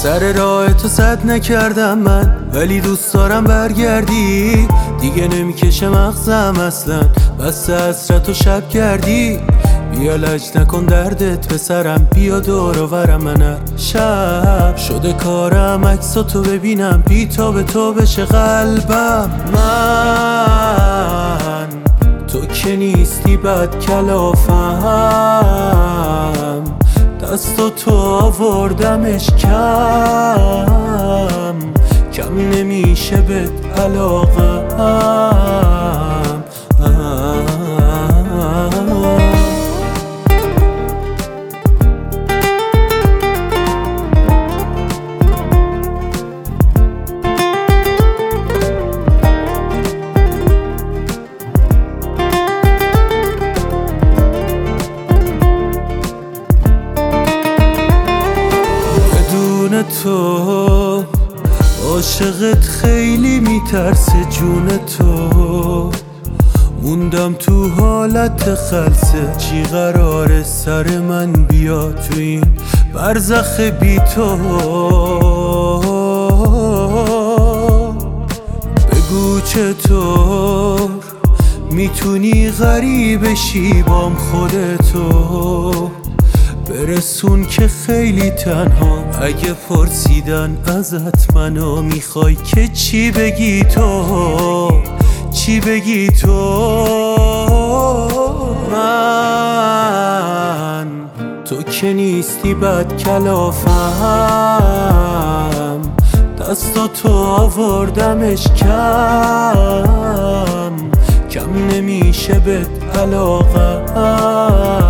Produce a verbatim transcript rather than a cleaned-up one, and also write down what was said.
سر راه تو صد نکردم من، ولی دوست دارم برگردی. دیگه نمیکشه مغزم اصلا، بس حسرت و شب کردی. بیا لج نکن دردت به سرم، بیا دور و برم. من هر شب شده کارم عکساتو ببینم، بی تا به تو بشه قلبم. من تو که نیستی بد کلافم، دستو تو آوردمش کم، کم نمیشه بهت علاقم. تو عاشقت خیلی میترسه جون تو، موندم تو حالت خلسه. چی قراره سر من بیا تو این برزخ بی تو؟ بگو چطور میتونی غریب شی بام خودتو، برسون که خیلی تنها. اگه پرسیدن ازت منو میخوای که چی بگی تو، چی بگی تو؟ من تو که نیستی بد کلافم، دستا تو آوردمش کم، کم نمیشه بهت علاقم.